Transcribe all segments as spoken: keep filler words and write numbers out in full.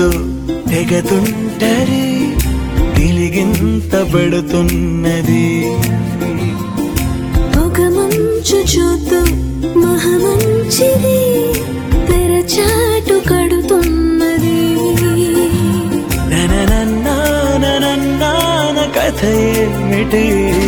చూస్తూ తెగతుంటరి గిలిగింత పడుతున్నది ఒక మంచు చూస్తూ మహమంచిది తెరచాటు కడుతున్నది నననన్నాన కథ ఏమిటి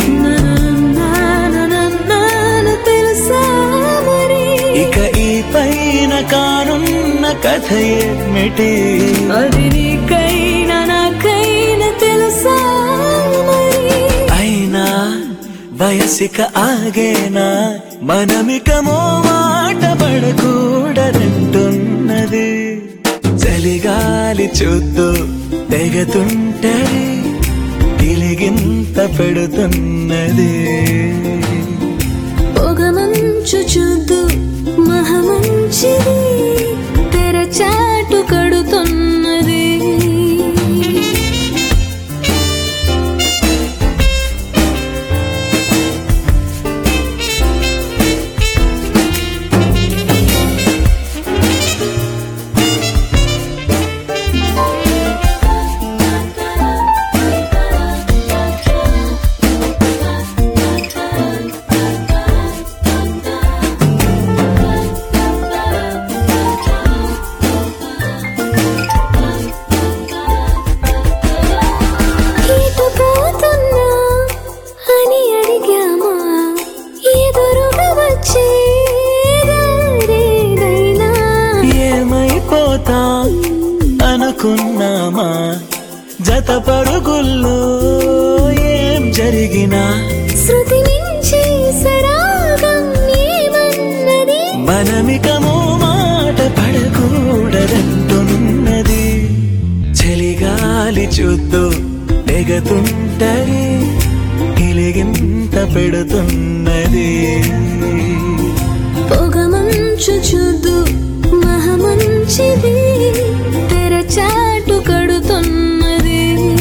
తెలుసా మరి ఇక ఈ పైన కానున్న కథ ఏమిటి అది నీకైనా నాకైనా తెలుసా మరి అయినా వయసిక ఆగేనా మనమిక మాట పడకూడదంటున్నది చలిగాలి చూస్తూ తెగతుంటరి గిలిగింత పెడుతున్నది పొగ మంచు చూద్దు మహమంచిది తెరచాటు కడుతున్నది అనుకున్నామా జత పరుగుల్లో ఏం జరిగినా శృతి నుంచి సరాగం ఏమన్నది మనమికమో మాట పడకూడదంటున్నది చలిగాలి చూస్తూ తెగతుంటరి గిలిగింత పెడుతున్నది పొగ మంచు చూద్దు మహమంచిది తెరచాటు కడుతున్నది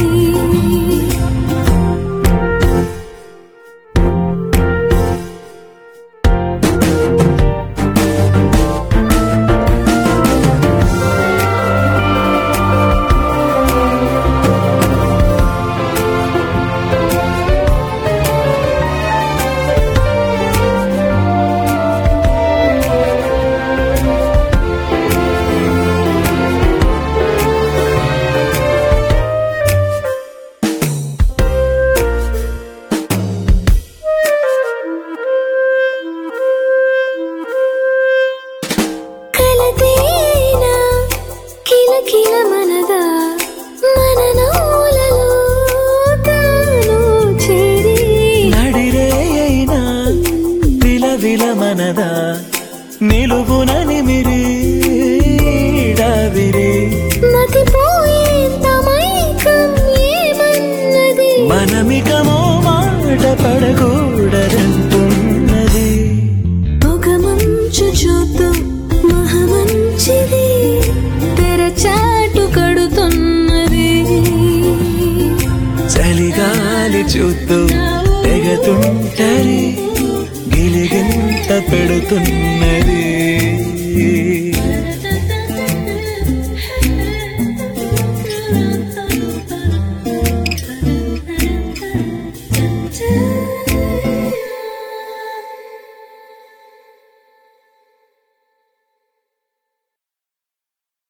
కిల మనదా మన నౌలలో తాను చేరి నడిరే అయినా విలవిల మనదా నిలువున నిమిరి డావిరి మతిపోయేంత మైకం ఏమన్నది మనమికమో మాట పడకూడదంటున్నది పొగ మంచు చూస్తూ మహమంచిది తెరచాటు కడుతున్నది చలిగాలి చూస్తూ తెగతుంటరి